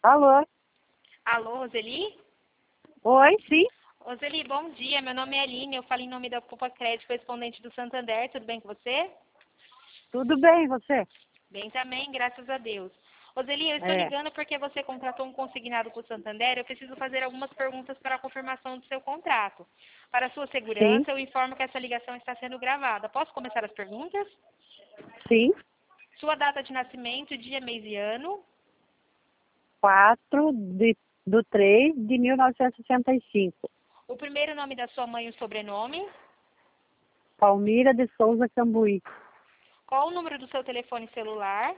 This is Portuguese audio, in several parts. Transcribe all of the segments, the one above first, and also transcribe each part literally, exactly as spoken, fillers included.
Alô? Alô, Roseli? Oi, sim? Roseli, bom dia. Meu nome é Aline. Eu falo em nome da Poupa Crédito, correspondente do Santander. Tudo bem com você? Tudo bem, e você? Bem também, graças a Deus. Roseli, eu estou É, ligando porque você contratou um consignado com o Santander. Eu preciso fazer algumas perguntas para a confirmação do seu contrato. Para sua sim, segurança, eu informo que essa ligação está sendo gravada. Posso começar as perguntas? sim. Sua data de nascimento, dia, mês e ano. quatro de, do três de mil novecentos e sessenta e cinco. O primeiro nome da sua mãe e o sobrenome. Palmira de Souza Cambuí. Qual o número do seu telefone celular?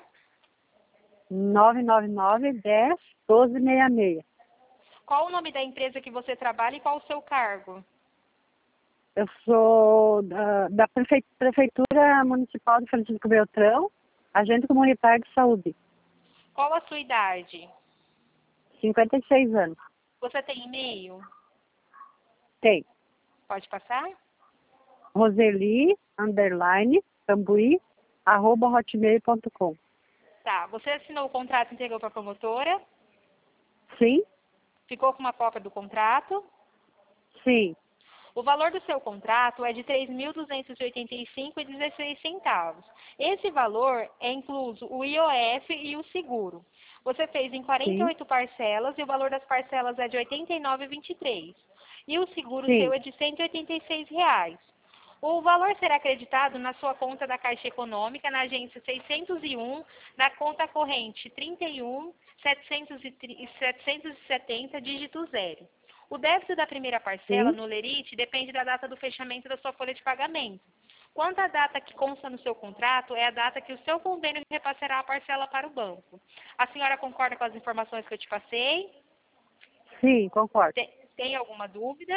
nove nove nove, dez, doze sessenta e seis. Qual o nome da empresa que você trabalha e qual o seu cargo? Eu sou da, da Prefe- Prefeitura Municipal de Francisco Beltrão, agente comunitário de saúde. Qual a sua idade? cinquenta e seis anos. Você tem e-mail? Tem. Pode passar? Roseli, underline, Cambuí, arroba hotmail ponto com. Tá. Você assinou o contrato e entregou para a promotora? Sim? Ficou com uma cópia do contrato? Sim. O valor do seu contrato é de três mil duzentos e oitenta e cinco reais e dezesseis centavos. Esse valor é incluso o I O F e o seguro. Você fez em quarenta e Sim. oito parcelas e o valor das parcelas é de oitenta e nove reais e vinte e três centavos. E o seguro Sim. seu é de cento e oitenta e seis reais. O valor será acreditado na sua conta da Caixa Econômica, na agência seiscentos e um, na conta corrente trinta e um, setecentos e setenta, dígito zero. O débito da primeira parcela Sim. no Lerite depende da data do fechamento da sua folha de pagamento. Quanto à data que consta no seu contrato, é a data que o seu convênio repassará a parcela para o banco. A senhora concorda com as informações que eu te passei? Sim, concordo. Tem, tem alguma dúvida?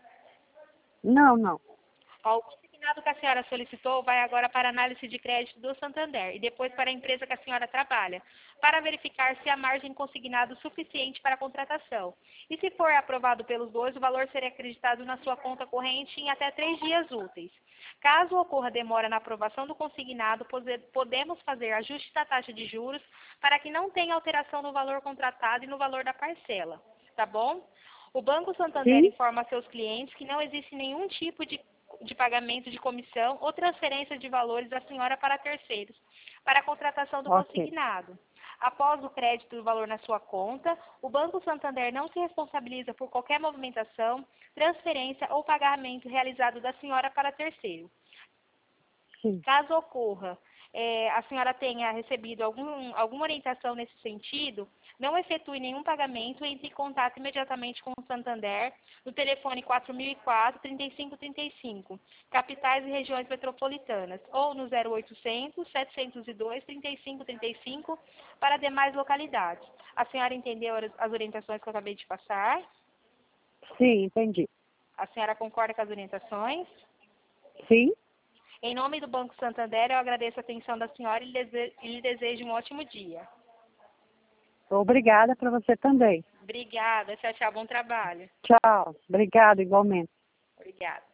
Não, não. Ó, o consignado que a senhora solicitou vai agora para a análise de crédito do Santander e depois para a empresa que a senhora trabalha, para verificar se há margem consignado suficiente para a contratação. E se for aprovado pelos dois, o valor será acreditado na sua conta corrente em até três dias úteis. Caso ocorra demora na aprovação do consignado, pode- podemos fazer ajuste da taxa de juros para que não tenha alteração no valor contratado e no valor da parcela. Tá bom? O Banco Santander Sim? informa a seus clientes que não existe nenhum tipo de de pagamento de comissão ou transferência de valores da senhora para terceiros, para a contratação do Ok. consignado. Após o crédito do valor na sua conta, o Banco Santander não se responsabiliza por qualquer movimentação, transferência ou pagamento realizado da senhora para terceiro. Sim. Caso ocorra, eh, a senhora tenha recebido algum, alguma orientação nesse sentido, não efetue nenhum pagamento, entre em contato imediatamente com o Santander no telefone quatro mil e quatro, trinta e cinco trinta e cinco, capitais e regiões metropolitanas, ou no zero oitocentos, setecentos e dois, trinta e cinco trinta e cinco para demais localidades. A senhora entendeu as as orientações que eu acabei de passar? Sim, entendi. A senhora concorda com as orientações? Sim? Em nome do Banco Santander, eu agradeço a atenção da senhora e lhe dese- e lhe desejo um ótimo dia. Obrigada para você também. Obrigada. Tchau, tchau. Bom trabalho. Tchau. Obrigada, igualmente. Obrigada.